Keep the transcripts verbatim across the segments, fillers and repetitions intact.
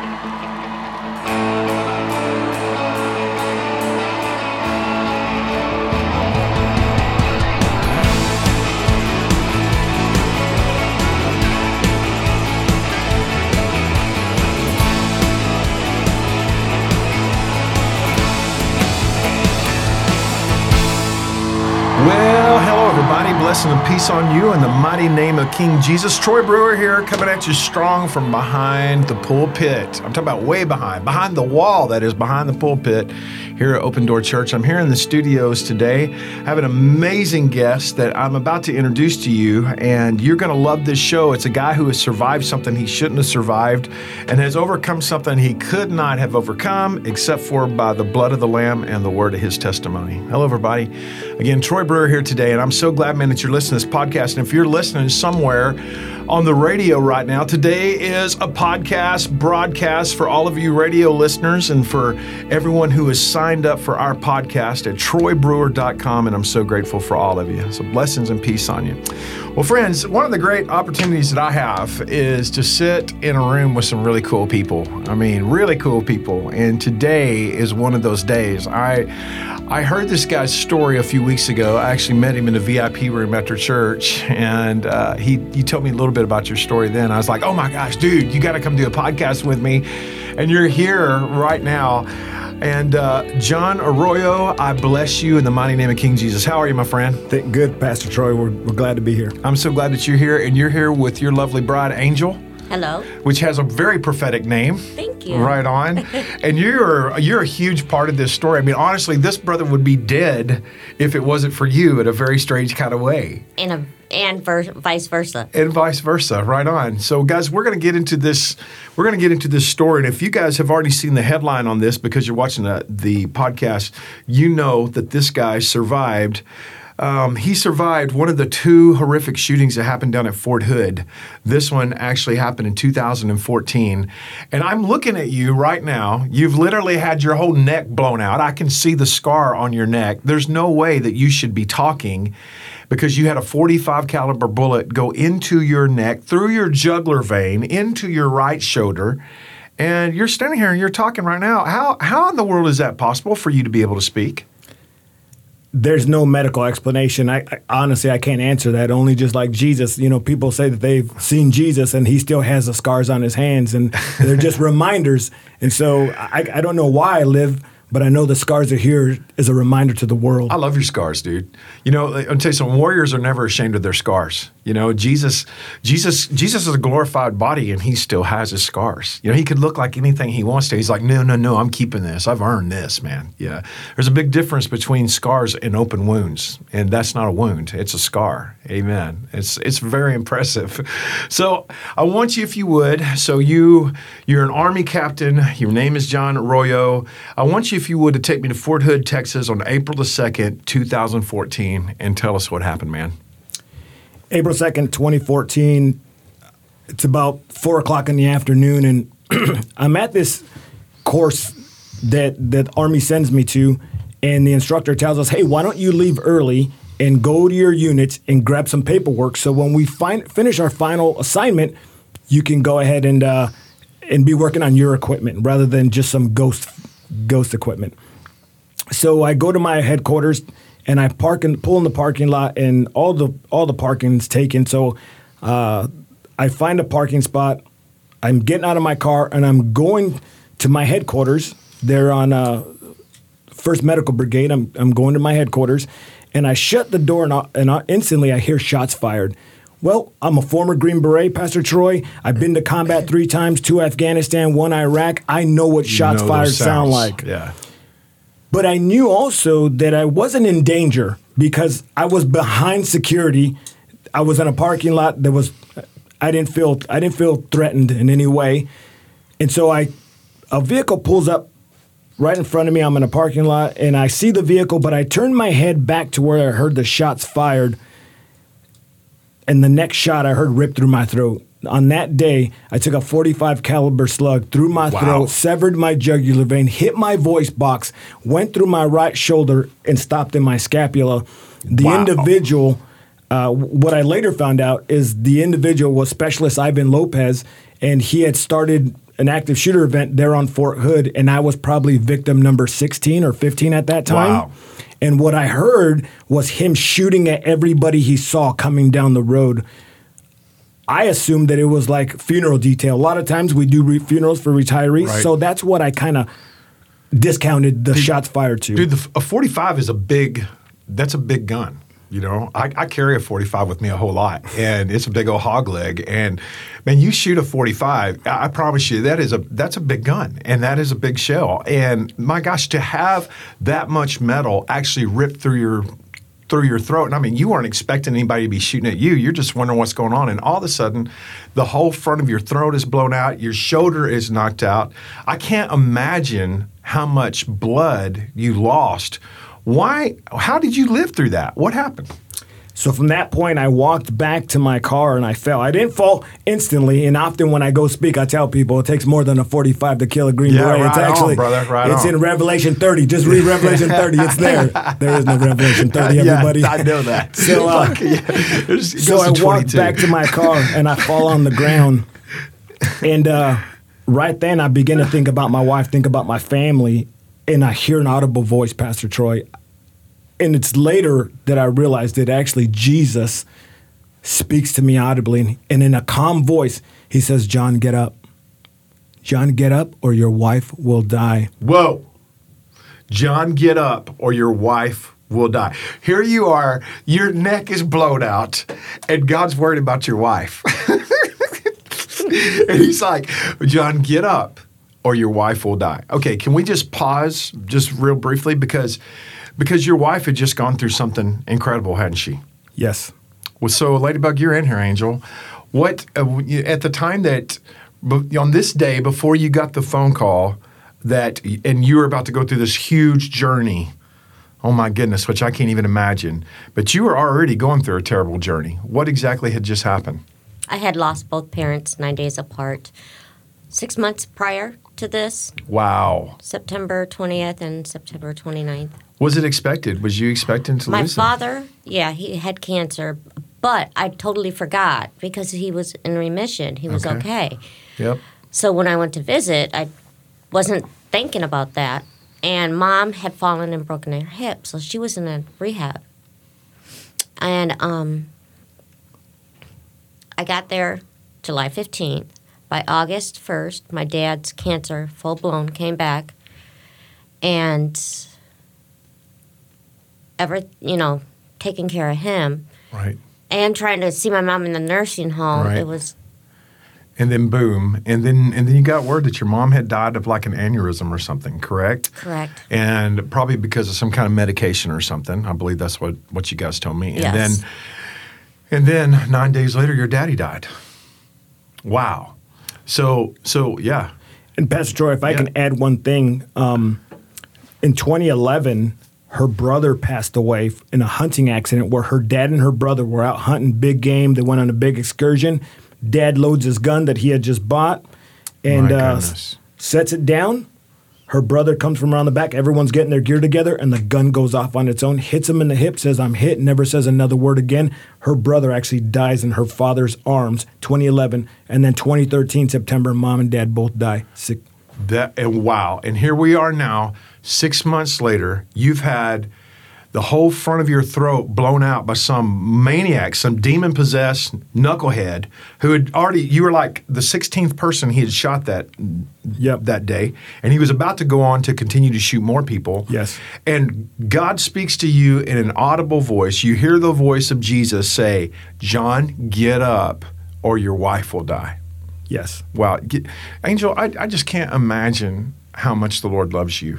Well, hello everybody. Blessing and peace on you in the mighty name of King Jesus. Troy Brewer here, coming at you strong from behind the pulpit. I'm talking about way behind, behind the wall that is behind the pulpit here at Open Door Church. I'm here in the studios today. I have an amazing guest that I'm about to introduce to you, and you're going to love this show. It's a guy who has survived something he shouldn't have survived and has overcome something he could not have overcome except for by the blood of the Lamb and the word of his testimony. Hello, everybody. Again, Troy Brewer here today, and I'm so glad, man, that you're listening to this podcast. And if you're listening somewhere on the radio right now, today is a podcast broadcast for all of you radio listeners and for everyone who has signed up for our podcast at troy brewer dot com, and I'm so grateful for all of you. So blessings and peace on you. Well, friends, one of the great opportunities that I have is to sit in a room with some really cool people. I mean, really cool people. And today is one of those days. I I heard this guy's story a few weeks ago. I actually met him in the V I P room at our church, and uh, he, he told me a little bit about your story then. I was like, oh my gosh, dude, you got to come do a podcast with me. And you're here right now. And uh, John Arroyo, I bless you in the mighty name of King Jesus. How are you, my friend? Th- good, Pastor Troy. We're, we're glad to be here. I'm so glad that you're here, and you're here with your lovely bride, Angel. Hello. Which has a very prophetic name. Thank you. Right on. And you're you're a huge part of this story. I mean, honestly, this brother would be dead if it wasn't for you in a very strange kind of way. And a and ver- vice versa. And vice versa. Right on. So, guys, we're going to get into this. We're going to get into this story. And if you guys have already seen the headline on this because you're watching the, the podcast, you know that this guy survived. Um, he survived one of the two horrific shootings that happened down at Fort Hood. This one actually happened in two thousand fourteen. And I'm looking at you right now. You've literally had your whole neck blown out. I can see the scar on your neck. There's no way that you should be talking because you had a forty-five caliber bullet go into your neck, through your jugular vein, into your right shoulder. And you're standing here and you're talking right now. How, how in the world is that possible for you to be able to speak? There's no medical explanation. I, I honestly, I can't answer that. Only just like Jesus, you know, people say that they've seen Jesus and he still has the scars on his hands, and they're just reminders. And so I, I don't know why I live, but I know the scars are here as a reminder to the world. I love your scars, dude. You know, I'll tell you something, warriors are never ashamed of their scars. You know, Jesus, Jesus, Jesus is a glorified body, and he still has his scars. You know, he could look like anything he wants to. He's like, no, no, no, I'm keeping this. I've earned this, man. Yeah. There's a big difference between scars and open wounds, and that's not a wound. It's a scar. Amen. It's it's very impressive. So I want you, if you would, so you, you're an Army captain. Your name is John Arroyo. I want you, if you would, to take me to Fort Hood, Texas on April the second, two thousand fourteen, and tell us what happened, man. April second, twenty fourteen, it's about four o'clock in the afternoon, and I'm at this course that that Army sends me to, and the instructor tells us, hey, why don't you leave early and go to your units and grab some paperwork so when we find, finish our final assignment, you can go ahead and uh, and be working on your equipment rather than just some ghost ghost equipment. So I go to my headquarters, and I park and pull in the parking lot, and all the all the parking's taken. So uh, I find a parking spot. I'm getting out of my car, and I'm going to my headquarters. They're on uh, First Medical Brigade. I'm I'm going to my headquarters, and I shut the door, and, I, and I, instantly I hear shots fired. Well, I'm a former Green Beret, Pastor Troy. I've been to combat three times, two Afghanistan, one Iraq. I know what shots know fired those sound sounds. like. Yeah. But I knew also that I wasn't in danger because I was behind security. I was in a parking lot that was, I didn't feel, I didn't feel threatened in any way. And so I, a vehicle pulls up right in front of me. I'm in a parking lot, and I see the vehicle, but I turn my head back to where I heard the shots fired. And the next shot I heard ripped through my throat. On that day, I took a forty-five caliber slug through my Wow. throat, severed my jugular vein, hit my voice box, went through my right shoulder, and stopped in my scapula. The Wow. individual, uh, what I later found out is the individual was Specialist Ivan Lopez, and he had started an active shooter event there on Fort Hood, and I was probably victim number sixteen or fifteen at that time. Wow. And what I heard was him shooting at everybody he saw coming down the road. I assumed that it was like funeral detail. A lot of times we do re- funerals for retirees, Right. so that's what I kind of discounted the shots fired to. Dude, the, a forty-five is a big, that's a big gun. You know, I, I carry a forty-five with me a whole lot, and it's a big old hog leg. And man, you shoot a forty-five, I, I promise you, that is a that's a big gun, and that is a big shell. And my gosh, to have that much metal actually rip through your through your throat, and I mean, you weren't expecting anybody to be shooting at you. You're just wondering what's going on, and all of a sudden, the whole front of your throat is blown out. Your shoulder is knocked out. I can't imagine how much blood you lost. Why? How did you live through that? What happened? So from that point, I walked back to my car and I fell. I didn't fall instantly, and often when I go speak, I tell people it takes more than a forty-five to kill a Green Yeah, Beret. right it's on, actually, brother, right it's on. in Revelation thirty. Just read Revelation thirty. It's there. There is no Revelation thirty, everybody. Yeah, I know that. So, uh, Fuck, yeah. It goes- it So goes I to walk twenty-two. back to my car and I fall on the ground. And uh, right then I begin to think about my wife, think about my family, and I hear an audible voice, Pastor Troy. And it's later that I realized that actually Jesus speaks to me audibly. And in a calm voice, he says, John, get up. John, get up or your wife will die. Whoa. John, get up or your wife will die. Here you are, your neck is blown out, and God's worried about your wife. And he's like, John, get up or your wife will die. Okay, can we just pause just real briefly? Because, because your wife had just gone through something incredible, hadn't she? Yes. Well, so Ladybug, you're in here, Angel. What, uh, you- at the time that, b- on this day before you got the phone call that, and you were about to go through this huge journey, oh my goodness, which I can't even imagine, but you were already going through a terrible journey. What exactly had just happened? I had lost both parents nine days apart. Six months prior to this, Wow. September twentieth and September twenty-ninth. Was it expected? Was you expecting to My lose them? father, yeah, he had cancer, but I totally forgot because he was in remission. He was Okay. okay. Yep. So when I went to visit, I wasn't thinking about that. And Mom had fallen and broken her hip, so she was in a rehab. And um, I got there July fifteenth. By August first, my dad's cancer, full blown, came back. And ever, you know, taking care of him Right. and trying to see my mom in the nursing home, Right. it was And then boom, and then and then you got word that your mom had died of like an aneurysm or something, correct? correct. And probably because of some kind of medication or something. I believe that's what, what you guys told me. And Yes. then and then nine days later your daddy died. Wow. So so yeah. And Pastor Troy, if I Yeah. can add one thing, um, in twenty eleven, her brother passed away f- in a hunting accident where her dad and her brother were out hunting big game. They went on a big excursion. Dad loads his gun that he had just bought and My uh, goodness. s- sets it down. Her brother comes from around the back. Everyone's getting their gear together, and the gun goes off on its own, hits him in the hip, says, I'm hit, never says another word again. Her brother actually dies in her father's arms, twenty eleven. And then twenty thirteen, September, mom and dad both die. Sick. That and wow. And here we are now, six months later, you've had the whole front of your throat blown out by some maniac, some demon-possessed knucklehead who had already, you were like the sixteenth person he had shot that Yep. that day, and he was about to go on to continue to shoot more people. Yes. And God speaks to you in an audible voice. You hear the voice of Jesus say, John, get up or your wife will die. Yes. Wow. Get, Angel, I, I just can't imagine how much the Lord loves you.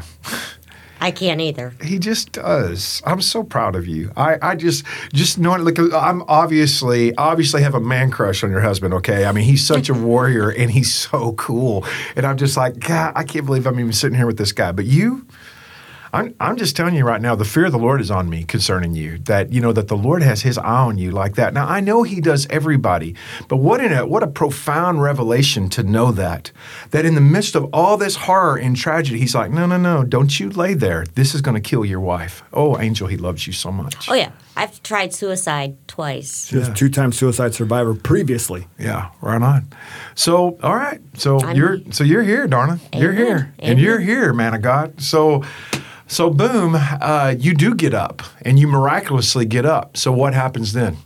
I can't either. He just does. I'm so proud of you. I, I just just knowing like I'm obviously obviously have a man crush on your husband, okay? I mean, he's such a warrior and he's so cool. And I'm just like, God, I can't believe I'm even sitting here with this guy. But you, I'm I'm just telling you right now, the fear of the Lord is on me concerning you. That you know that the Lord has his eye on you like that. Now I know he does everybody, but what in a what a profound revelation to know that. That in the midst of all this horror and tragedy, he's like, no, no, no, don't you lay there. This is going to kill your wife. Oh, Angel, he loves you so much. Oh, yeah. I've tried suicide twice. She was Yeah. a two-time suicide survivor previously. Yeah, right on. So, all right. So I'm- you're so you're here, Darna. You're Amen. here, and Amen. you're here, man of God. So, so boom, uh, you do get up, and you miraculously get up. So what happens then?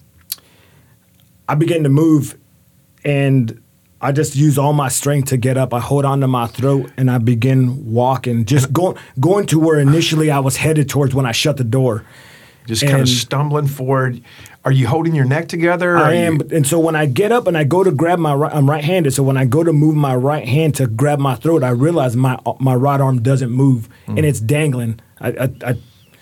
I began to move, and I just use all my strength to get up. I hold onto my throat, and I begin walking, just going going to where initially I was headed towards when I shut the door. Just kind of And- stumbling forward. Are you holding your neck together? I Are am, you- and so when I get up and I go to grab my right, I'm right-handed. So when I go to move my right hand to grab my throat, I realize my my right arm doesn't move and it's dangling. I I, I,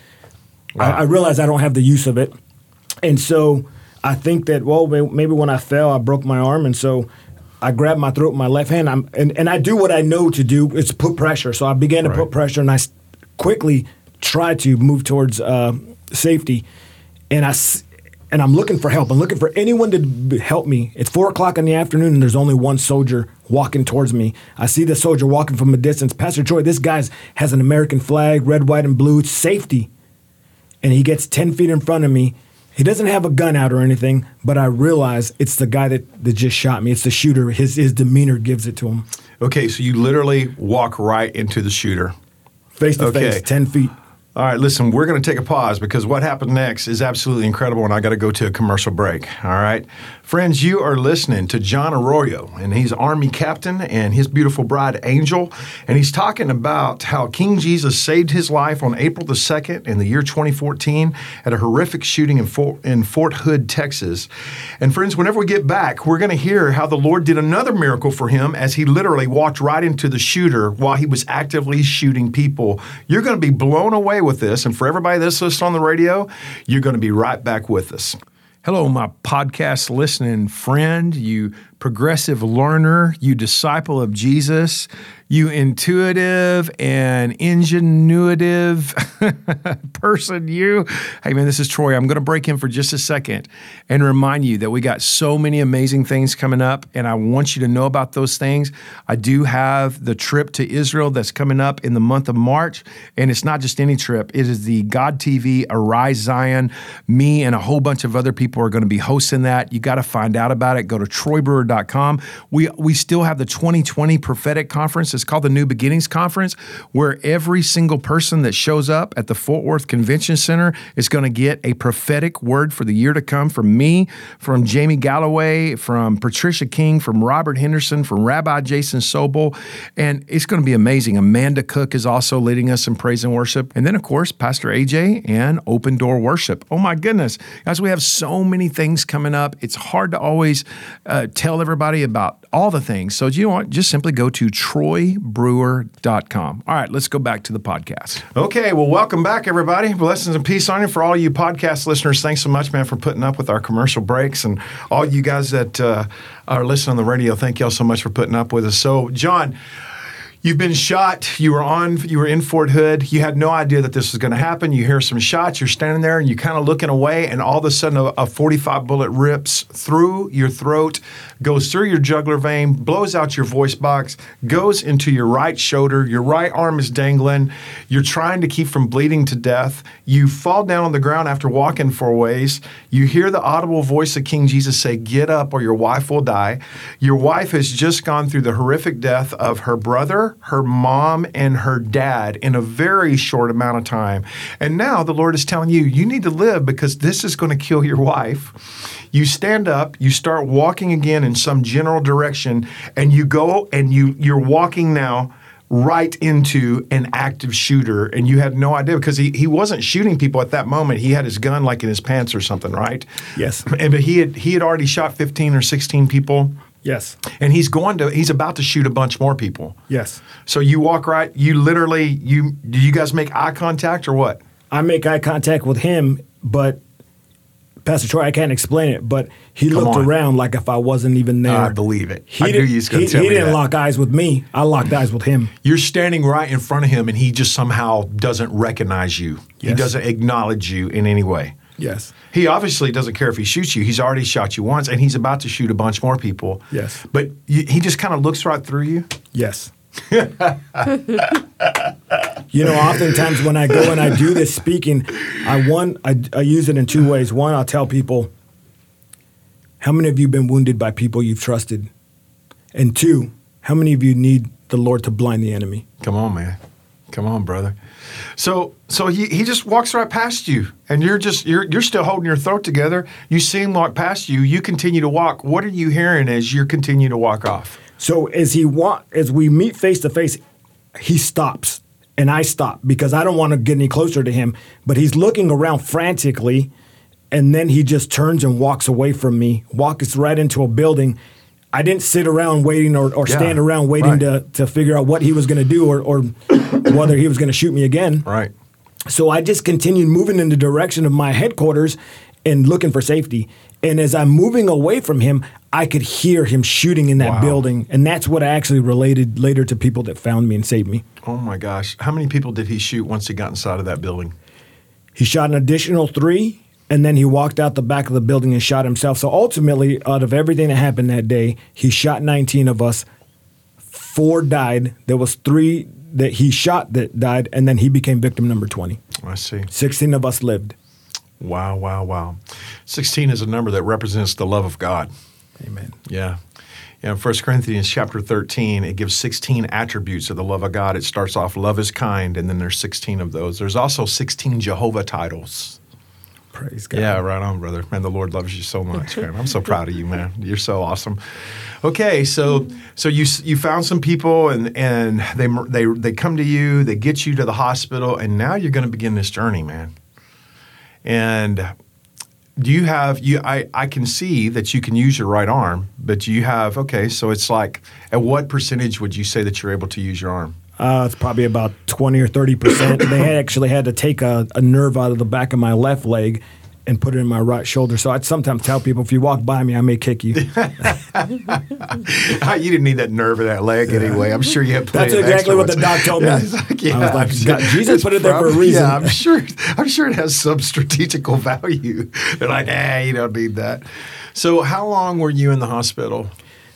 I I realize I don't have the use of it, and so I think that well may- maybe when I fell I broke my arm, and so I grab my throat with my left hand. I'm and, and I do what I know to do. It's put pressure. So I began to Right. put pressure, and I s- quickly try to move towards uh, safety, and I. s- And I'm looking for help. I'm looking for anyone to b- help me. It's four o'clock in the afternoon, and there's only one soldier walking towards me. I see the soldier walking from a distance. Pastor Troy, this guy has an American flag, red, white, and blue. It's safety. And he gets ten feet in front of me. He doesn't have a gun out or anything, but I realize it's the guy that, that just shot me. It's the shooter. His, his demeanor gives it to him. Okay, so you literally walk right into the shooter. Face to Okay. face, ten feet. All right, listen, we're going to take a pause because what happened next is absolutely incredible, and I got to go to a commercial break. All right. Friends, you are listening to John Arroyo, and he's Army captain and his beautiful bride, Angel, and he's talking about how King Jesus saved his life on April the second in the year twenty fourteen at a horrific shooting in Fort, in Fort Hood, Texas. And friends, whenever we get back, we're going to hear how the Lord did another miracle for him as he literally walked right into the shooter while he was actively shooting people. You're going to be blown away with this, and for everybody that's listening on the radio, you're going to be right back with us. Hello, my podcast listening friend, you progressive learner, you disciple of Jesus, you intuitive and ingenuitive person, you. Hey, man, this is Troy. I'm going to break in for just a second and remind you that we got so many amazing things coming up, and I want you to know about those things. I do have the trip to Israel that's coming up in the month of March, and it's not just any trip. It is the God T V Arise Zion. Me and a whole bunch of other people are going to be hosting that. You got to find out about it. Go to troy brewer dot com. We we still have the twenty twenty prophetic conference. It's called the New Beginnings Conference, where every single person that shows up at the Fort Worth Convention Center is going to get a prophetic word for the year to come from me, from Jamie Galloway, from Patricia King, from Robert Henderson, from Rabbi Jason Sobel, and it's going to be amazing. Amanda Cook is also leading us in praise and worship, and then of course Pastor A J and Open Door Worship. Oh my goodness, guys, we have so many things coming up. It's hard to always uh, tell everybody about all the things. So you know what? Just simply go to troy brewer dot com. All right, let's go back to the podcast. Okay, well, welcome back, everybody. Blessings and peace on you. For all you podcast listeners, thanks so much, man, for putting up with our commercial breaks. And all you guys that uh, are listening on the radio, thank y'all so much for putting up with us. So, John, you've been shot. You were on. You were in Fort Hood. You had no idea that this was going to happen. You hear some shots. You're standing there, and you're kind of looking away, and all of a sudden, a, a forty-five bullet rips through your throat, goes through your jugular vein, blows out your voice box, goes into your right shoulder. Your right arm is dangling. You're trying to keep from bleeding to death. You fall down on the ground after walking for a ways. You hear the audible voice of King Jesus say, "Get up, or your wife will die." Your wife has just gone through the horrific death of her brother, her mom, and her dad in a very short amount of time. And now the Lord is telling you, you need to live because this is going to kill your wife. You stand up, you start walking again in some general direction, and you go and you, you're walking now right into an active shooter, and you had no idea because he, he wasn't shooting people at that moment. He had his gun like in his pants or something, right? Yes. And but he had he had already shot fifteen or sixteen people. Yes. And he's going to he's about to shoot a bunch more people. Yes. So you walk right, you literally you do you guys make eye contact or what? I make eye contact with him, but Pastor Troy, I can't explain it, but he Come looked on. around like if I wasn't even there. I believe it. He I knew didn't- you was going he- to tell he me didn't that. lock eyes with me. I locked eyes with him. You're standing right in front of him and he just somehow doesn't recognize you. He Yes. doesn't acknowledge you in any way. Yes. He obviously doesn't care if he shoots you. He's already shot you once and he's about to shoot a bunch more people. Yes. But you, he just kind of looks right through you. Yes. You know, oftentimes when I go and I do this speaking, I one I, I use it in two ways. One, I'll tell people, how many of you have been wounded by people you've trusted? And two, how many of you need the Lord to blind the enemy? Come on, man. Come on, brother. So so he, he just walks right past you, and you're just you're you're still holding your throat together. You see him walk past you. You continue to walk. What are you hearing as you continue to walk off? So as he wa- as we meet face to face, he stops, and I stop because I don't want to get any closer to him. But he's looking around frantically, and then he just turns and walks away from me, walks right into a building. I didn't sit around waiting or, or Yeah, stand around waiting right. to, to figure out what he was going to do or, or whether he was going to shoot me again. Right. So I just continued moving in the direction of my headquarters and looking for safety. And as I'm moving away from him, I could hear him shooting in that Wow. building. And that's what I actually related later to people that found me and saved me. Oh my gosh. How many people did he shoot once he got inside of that building? He shot an additional three, and then he walked out the back of the building and shot himself. So ultimately, out of everything that happened that day, he shot nineteen of us. Four died. There was three that he shot that died, and then he became victim number twenty. I see. sixteen of us lived. Wow, wow, wow. sixteen is a number that represents the love of God. Amen. Yeah. Yeah, in First Corinthians chapter thirteen, it gives sixteen attributes of the love of God. It starts off, love is kind, and then there's sixteen of those. There's also sixteen Jehovah titles. Praise God. Yeah, right on, brother. Man, the Lord loves you so much, man. I'm so proud of you, man. You're so awesome. Okay, so so you you found some people, and and they they they come to you, they get you to the hospital, and now you're going to begin this journey, man. And do you have you? I I can see that you can use your right arm, but you have okay. So it's like, at what percentage would you say that you're able to use your arm? Uh, it's probably about twenty or thirty percent. They had actually had to take a, a nerve out of the back of my left leg and put it in my right shoulder. So I'd sometimes tell people, if you walk by me, I may kick you. You didn't need that nerve in that leg anyway. I'm sure you had plenty That's of exactly extra what the ones. doc told me. Yeah, it's like, yeah, I was like, I'm God, sure- Jesus it's put it there for a probably- reason. Yeah, I'm sure. I'm sure it has some strategical value. They're like, hey, you don't need that. So, how long were you in the hospital?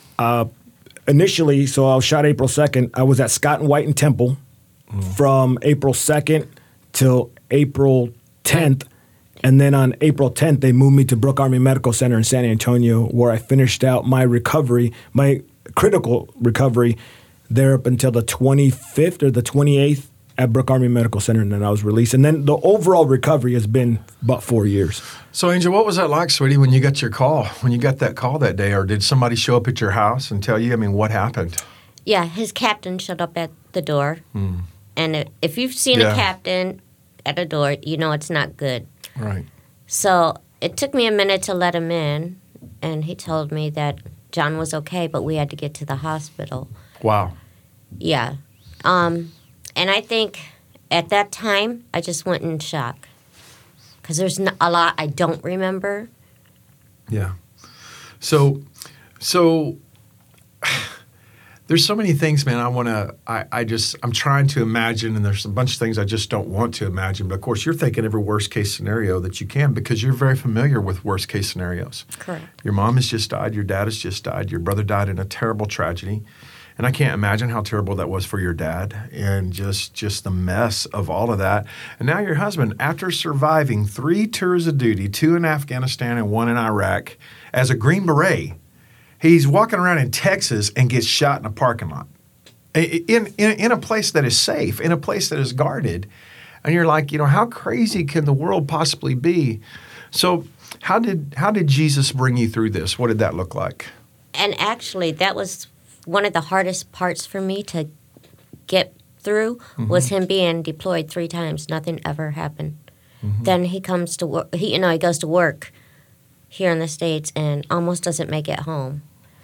Initially, so I was shot April second. I was at Scott and White and Temple from April second till April tenth. And then on April tenth, they moved me to Brooke Army Medical Center in San Antonio, where I finished out my recovery, my critical recovery, there up until the twenty-fifth or the twenty-eighth at Brooke Army Medical Center, and then I was released. And then the overall recovery has been about four years. So, Angel, what was that like, sweetie, when you got your call? When you got that call that day, or did somebody show up at your house and tell you? I mean, what happened? Yeah, his captain showed up at the door. And if- if you've seen Yeah. a captain at a door, you know it's not good. Right. So it took me a minute to let him in, and he told me that John was okay, but we had to get to the hospital. Wow. Yeah. Um, and I think at that time, I just went in shock. Because there's n- a lot I don't remember. Yeah. So, so there's so many things, man. I want to, I, I just, I'm trying to imagine, and there's a bunch of things I just don't want to imagine. But of course, you're thinking every worst case scenario that you can because you're very familiar with worst case scenarios. Correct. Your mom has just died. Your dad has just died. Your brother died in a terrible tragedy. And I can't imagine how terrible that was for your dad, and just just the mess of all of that. And now your husband, after surviving three tours of duty, two in Afghanistan and one in Iraq, as a Green Beret, he's walking around in Texas and gets shot in a parking lot, in, in, in a place that is safe, in a place that is guarded. And you're like, you know, how crazy can the world possibly be? So how did how did Jesus bring you through this? What did that look like? And actually, that was one of the hardest parts for me to get through was him being deployed three times. Nothing ever happened. Then he comes to work. He, you know, he goes to work here in the States and almost doesn't make it home.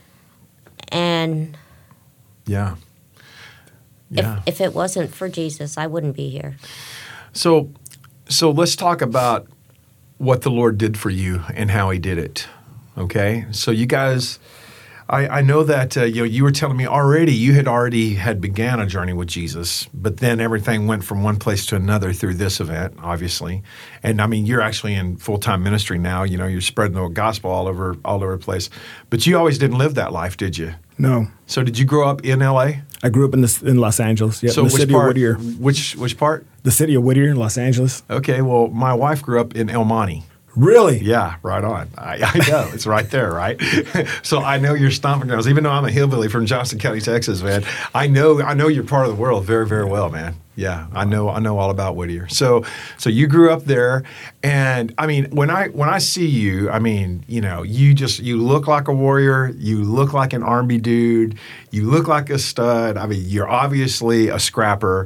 And Yeah. Yeah. if if it wasn't for Jesus, I wouldn't be here. So, so let's talk about what the Lord did for you and how He did it. Okay. So you guys, I, I know that uh, you know, you were telling me already you had already had began a journey with Jesus, but then everything went from one place to another through this event, obviously. And I mean, you're actually in full time ministry now. You know, you're spreading the gospel all over all over the place. But you always didn't live that life, did you? No. So did you grow up in L A? I grew up in the, in Los Angeles. Yeah, So in the which city part? of Whittier. Which which part? The city of Whittier, Los Angeles. Okay, well, my wife grew up in El Monte. Really? Yeah, right on. I, I know. It's right there, right? So I know your stomping grounds. Even though I'm a hillbilly from Johnston County, Texas, man, I know I know you're part of the world very, very well, man. Yeah, I know I know all about Whittier. So so you grew up there, and I mean, when I when I see you, I mean, you know, you just you look like a warrior. You look like an Army dude. You look like a stud. I mean, you're obviously a scrapper,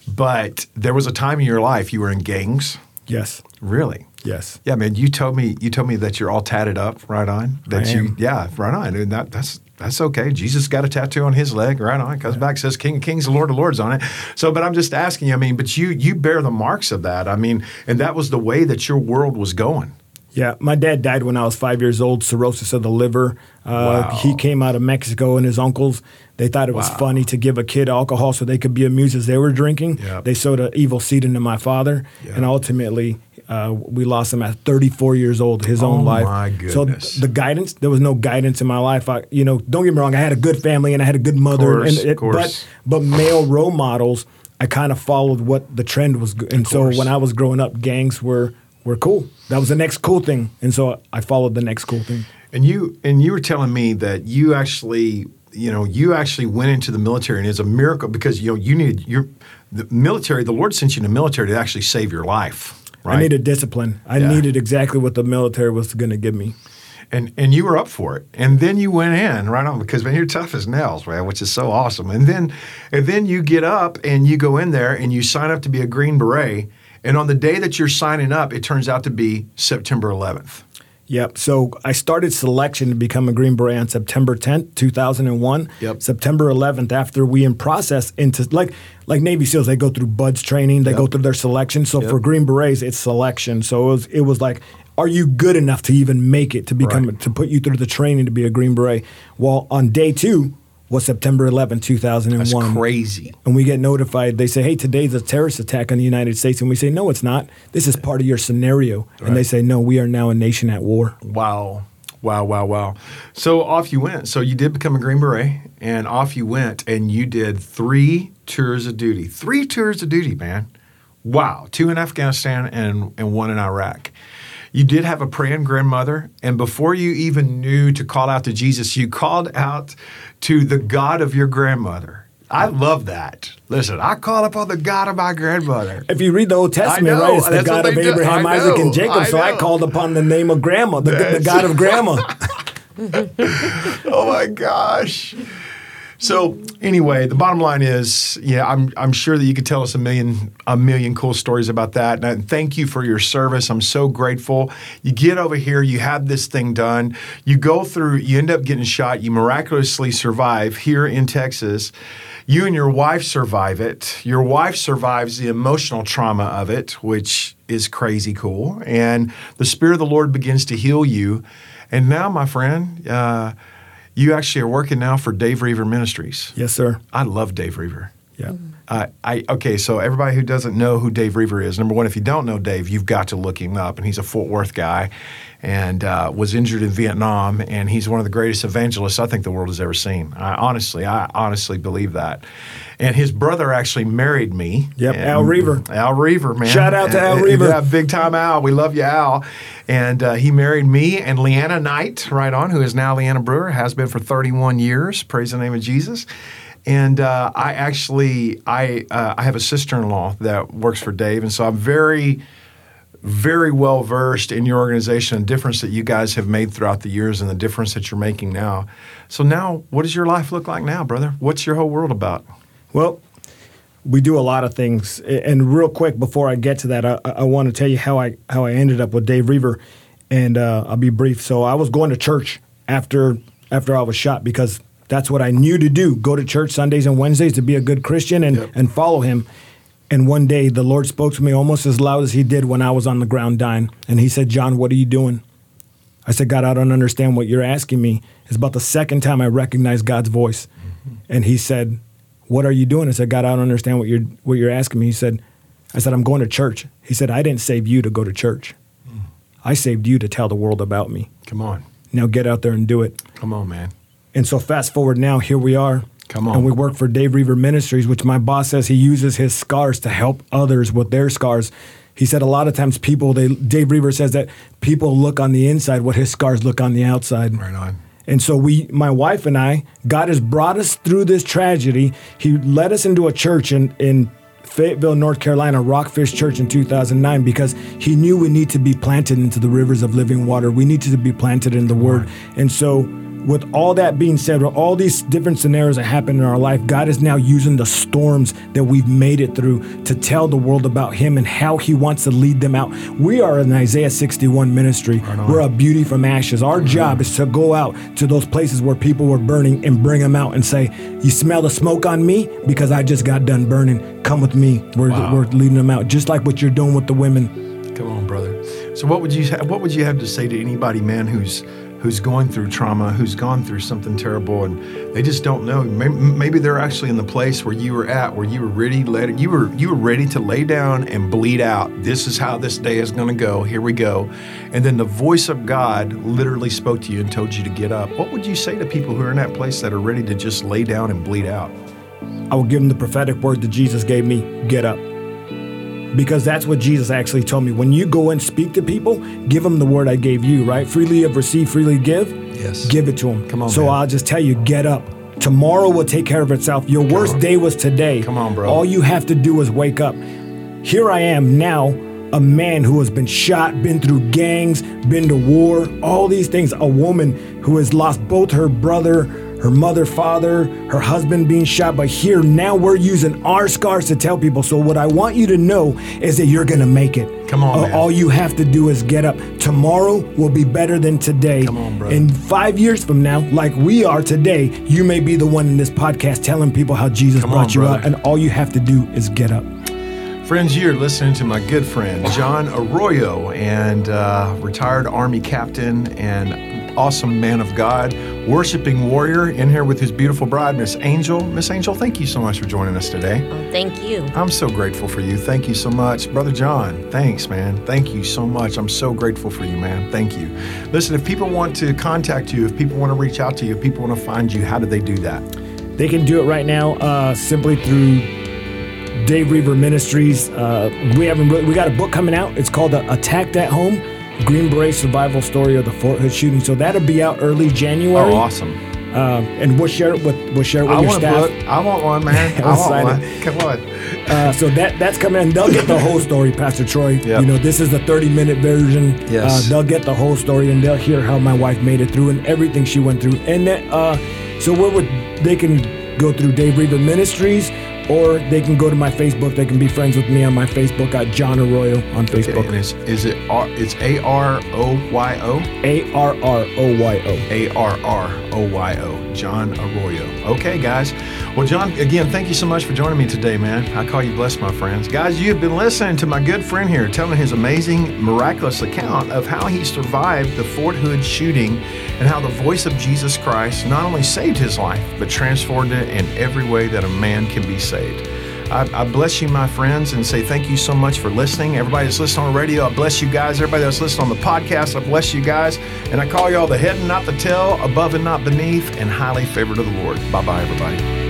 but there was a time in your life you were in gangs. Yes. Really? Yes. Yeah, man. You told me you told me that you're all tatted up, right on. That I you, am. yeah, right on. And that, that's that's okay. Jesus got a tattoo on his leg, right on. Comes back, says King of Kings, the Lord of Lords on it. So, but I'm just asking you. I mean, but you you bear the marks of that. I mean, and that was the way that your world was going. Yeah, my dad died when I was five years old, cirrhosis of the liver. Uh, Wow. He came out of Mexico, and his uncles, they thought it was Wow. funny to give a kid alcohol so they could be amused as they were drinking. Yep. They sowed an evil seed into my father, Yep. and ultimately uh, we lost him at thirty-four years old, his Oh, own life. my So goodness. th- the guidance, there was no guidance in my life. I, you know, don't get me wrong, I had a good family and I had a good mother. Course, and it, course. But, but male role models, I kind of followed what the trend was. go- And so course. when I was growing up, gangs were were cool. That was the next cool thing, and so I followed the next cool thing. And you and you were telling me that you actually, you know, you actually went into the military, and it's a miracle because you know you needed your the military. The Lord sent you in the military to actually save your life. Right? I needed discipline. I Yeah. needed exactly what the military was going to give me. And and you were up for it, and then you went in right on because man, you're tough as nails, man, which is so awesome. And then and then you get up and you go in there and you sign up to be a Green Beret. And on the day that you're signing up, it turns out to be September eleventh. Yep. So I started selection to become a Green Beret on September tenth, two thousand one. Yep. September eleventh, after we in process into like like Navy SEALs, they go through BUD/S training, they Yep. go through their selection. So Yep. for Green Berets, it's selection. So it was it was like, are you good enough to even make it to become Right. to put you through the training to be a Green Beret? Well, on day two was September eleventh, two thousand one. That's crazy. And we get notified. They say, hey, today's a terrorist attack on the United States. And we say, no, it's not. This is part of your scenario. Right. And they say, no, we are now a nation at war. Wow. Wow, wow, wow. So off you went. So you did become a Green Beret, and off you went, and you did three tours of duty. Three tours of duty, man. Wow. Two in Afghanistan and, and one in Iraq. You did have a praying grandmother, and before you even knew to call out to Jesus, you called out to the God of your grandmother. I love that. Listen, I call upon the God of my grandmother. If you read the Old Testament, know. right, it's the That's God what of they do. Abraham, I Isaac, know. and Jacob. I So I know. called upon the name of Grandma, the, the That's- God of Grandma. Oh my gosh. So anyway, the bottom line is, yeah, I'm I'm sure that you could tell us a million a million cool stories about that. And thank you for your service. I'm so grateful. You get over here, you have this thing done. You go through, you end up getting shot. You miraculously survive here in Texas. You and your wife survive it. Your wife survives the emotional trauma of it, which is crazy cool. And the Spirit of the Lord begins to heal you. And now, my friend, uh, you actually are working now for Dave Reaver Ministries. Yes, sir. I love Dave Reaver. Yeah. Uh, I okay, so everybody who doesn't know who Dave Reaver is, number one, if you don't know Dave, you've got to look him up. And he's a Fort Worth guy, and uh, was injured in Vietnam, and he's one of the greatest evangelists I think the world has ever seen. I honestly, I honestly believe that. And his brother actually married me. Yep, And- Al Reaver. Al Reaver, man. Shout out to Al And- Reaver. Yeah, big time Al. We love you, Al. And uh, he married me and Leanna Knight, right on, who is now Leanna Brewer, has been for thirty-one years. Praise the name of Jesus. And uh, I actually, I uh, I have a sister-in-law that works for Dave, and so I'm very, very well versed in your organization and the difference that you guys have made throughout the years and the difference that you're making now. So now, what does your life look like now, brother? What's your whole world about? Well, we do a lot of things. And real quick, before I get to that, I, I want to tell you how I how I ended up with Dave Reaver, and uh, I'll be brief. So I was going to church after after I was shot because that's what I knew to do: go to church Sundays and Wednesdays to be a good Christian and, Yep. and follow him. And one day, the Lord spoke to me almost as loud as he did when I was on the ground dying. And he said, "John, what are you doing?" I said, "God, I don't understand what you're asking me." It's about the second time I recognized God's voice. Mm-hmm. And he said, "What are you doing?" I said, "God, I don't understand what you're what you're asking me." He said, I said, "I'm going to church." He said, "I didn't save you to go to church. I saved you to tell the world about me. Come on. Now get out there and do it." Come on, man. And so fast forward now, here we are. Come on. And we work for Dave Reaver Ministries, which my boss says he uses his scars to help others with their scars. He said a lot of times people, they Dave Reaver says that people look on the inside what his scars look on the outside. Right on. And so we, my wife and I, God has brought us through this tragedy. He led us into a church in, in Fayetteville, North Carolina, Rockfish Church in two thousand nine, because he knew we need to be planted into the rivers of living water. We needed to be planted in the Word. And so with all that being said, with all these different scenarios that happen in our life, God is now using the storms that we've made it through to tell the world about him and how he wants to lead them out. We are an Isaiah sixty-one ministry. We're a beauty from ashes. Our mm-hmm. job is to go out to those places where people were burning and bring them out and say, you smell the smoke on me? Because I just got done burning. Come with me. We're, wow. we're leading them out, just like what you're doing with the women. Come on, brother. So what would you ha- what would you have to say to anybody, man, who's who's going through trauma, who's gone through something terrible, and they just don't know? Maybe, maybe they're actually in the place where you were at, where you were ready, let, you were you were ready to lay down and bleed out. This is how this day is going to go. Here we go. And then the voice of God literally spoke to you and told you to get up. What would you say to people who are in that place that are ready to just lay down and bleed out? I will give them the prophetic word that Jesus gave me, get up. Because that's what Jesus actually told me. When you go and speak to people, give them the word I gave you, right? Freely have received, freely give. Yes. Give it to them. Come on, So man. I'll just tell you, get up. Tomorrow will take care of itself. Your worst on. day was today. Come on, bro. All you have to do is wake up. Here I am now, a man who has been shot, been through gangs, been to war, all these things. A woman who has lost both her brother, her mother, father, her husband being shot. But here, now we're using our scars to tell people. So what I want you to know is that you're going to make it. Come on, uh, man. All you have to do is get up. Tomorrow will be better than today. Come on, brother. And five years from now, like we are today, you may be the one in this podcast telling people how Jesus Come brought on, you brother. out. And all you have to do is get up. Friends, you're listening to my good friend, John Arroyo, and uh, retired Army captain and awesome man of God, worshiping warrior, in here with his beautiful bride, Miss Angel. Miss Angel, thank you so much for joining us today. Oh, thank you. I'm so grateful for you. Thank you so much. Brother John, thanks, man. Thank you so much. I'm so grateful for you, man. Thank you. Listen, if people want to contact you, if people want to reach out to you, if people want to find you, how do they do that? They can do it right now uh, simply through Dave Reaver Ministries. Uh, we haven't really, we got a book coming out. It's called uh, Attacked at Home, Green Beret Survival Story of the Fort Hood Shooting. So that'll be out early January. Oh, awesome. Uh, and we'll share it with we'll share it with I your want staff. a book. I want one, man. I want one. It. Come on. Uh, so that that's coming in. They'll get the whole story, Pastor Troy. Yep. You know, this is the thirty minute version. Yes. Uh, they'll get the whole story and they'll hear how my wife made it through and everything she went through. And that, uh, so we're with, they can go through Dave Reaver Ministries, or they can go to my Facebook. They can be friends with me on my Facebook at John Arroyo on Facebook. Okay, and is, is it R, it's A R O Y O? A R R O Y O. A R R O Y O. John Arroyo. Okay, guys. Well, John, again, thank you so much for joining me today, man. I call you blessed, my friends. Guys, you have been listening to my good friend here telling his amazing, miraculous account of how he survived the Fort Hood shooting and how the voice of Jesus Christ not only saved his life, but transformed it in every way that a man can be saved. I, I bless you, my friends, and say thank you so much for listening. Everybody that's listening on the radio, I bless you guys. Everybody that's listening on the podcast, I bless you guys. And I call you all the head and not the tail, above and not beneath, and highly favored of the Lord. Bye-bye, everybody.